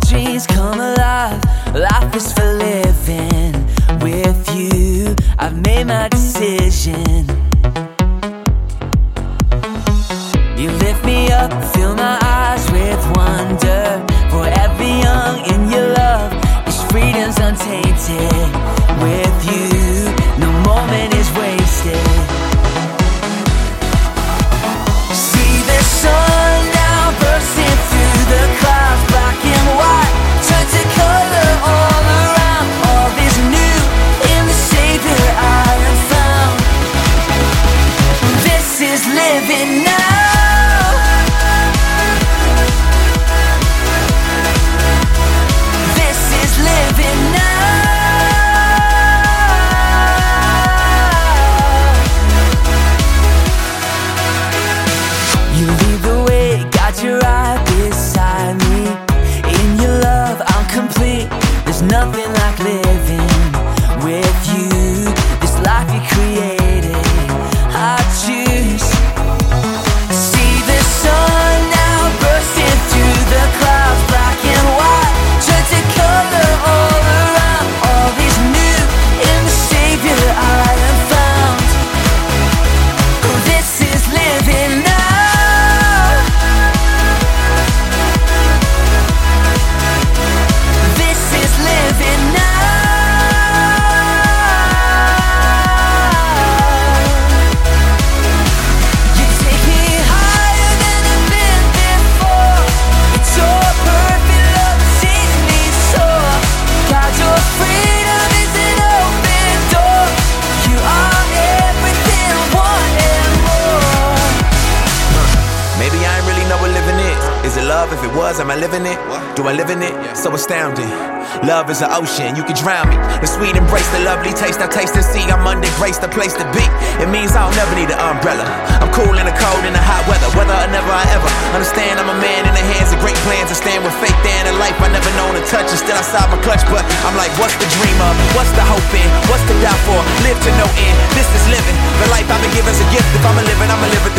dreams come alive. Life is for living. With you, I've made my decision. You lift me up, fill my eyes with wonder. Forever young in your love, this freedom's untainted. With you, no moment is wasted. See the sun now bursting through the clouds. Black and white turn to color all around. All is new in the Savior I have found. This is living now. This is living now. You lead the way, got your eye beside me. In your love, I'm complete. There's nothing like living with you. This life you created, I choose. See the sun now bursting through the clouds. Black and white turn to color all around. All is new in the Savior I have found. This is living now. This is living now. You take me higher than I've been before. It's your perfect love that sees me soar. God, your freedom is an open door. You are everything, one and more. Maybe I ain't really know what living is. Is it love? If it was, am I living it? Do I live in it? So astounding. Love is an ocean, you can drown me. The sweet embrace, the lovely taste, I taste and see. I'm under grace, the place to be. It means I'll never need an umbrella. I'm cool in the cold, in the hot weather. Whether or never I ever understand, I'm a man in the hands of great plans. I stand with faith there in a life I never known to touch. And still outside my clutch, but I'm like, what's the dream of? What's the hope in? What's to die for? Live to no end. This is living. The life I've been given's a gift. If I'ma live it, I'ma live it